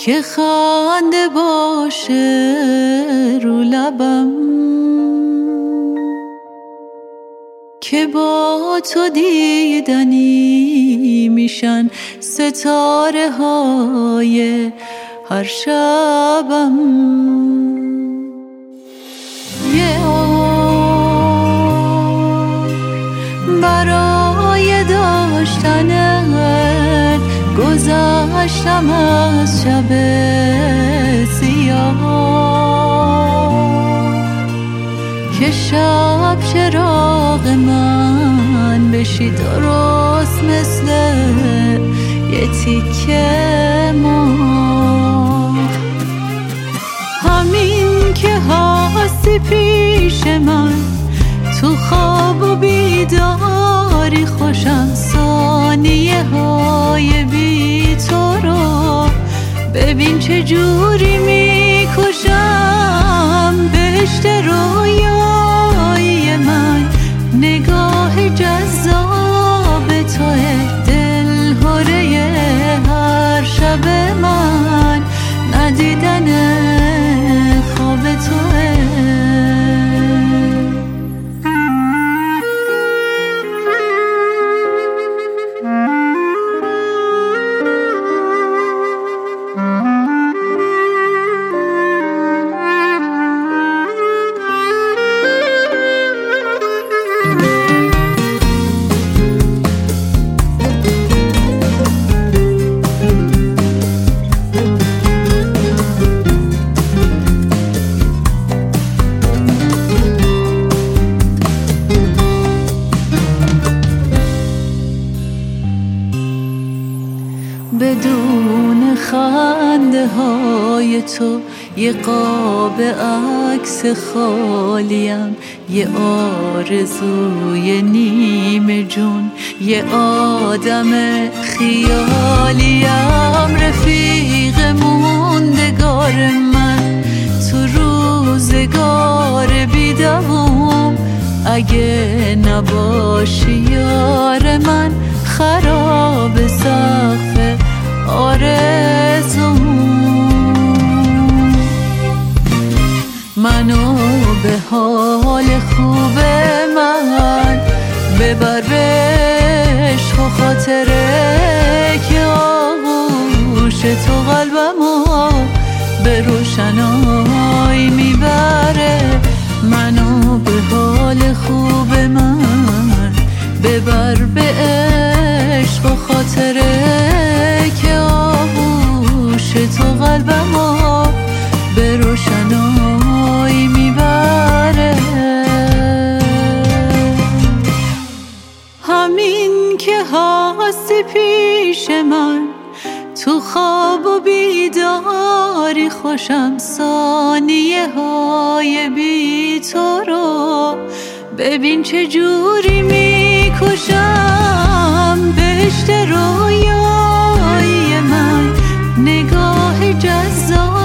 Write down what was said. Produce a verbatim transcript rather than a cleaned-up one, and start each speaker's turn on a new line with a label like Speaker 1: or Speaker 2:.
Speaker 1: که خنده باشه رو لبم، که با تو دیدنی میشن ستاره های هر شبم. یه عمر برای داشتنت گذشتم از شب سیاه، که شب چراغ من بشی درست مثل یه تیکه ماه. همین که هستی پیش من تو خواب و بیداری خوشم، ثانیه های بی تو رو ببین چه جوری میکشم. بهشت رویای من نگاه جذاب توه، دلهوره هر شب من ندیدن خواب توه. بدون خنده های تو یه قاب عکس خالیم، یه آرزوی نیمه جون، یه آدم خیالیم. رفیق موندگار من تو روزگار بیدوام، اگه نباشی یار من خراب سقف آرزوم. منو به حال خوب من ببر به عشق و خاطره، که آغوش تو قلبمو به روشنایی میبره. منو به حال خوب من ببر به عشق و خاطره، که آغوش تو قلبمو به روشنایی میبره. همین که هستی پیش من تو خواب و بیداری خوشم، ثانیه های بی تو رو ببین چه جوری میکشم. بهشت رویای من نگاه جذاب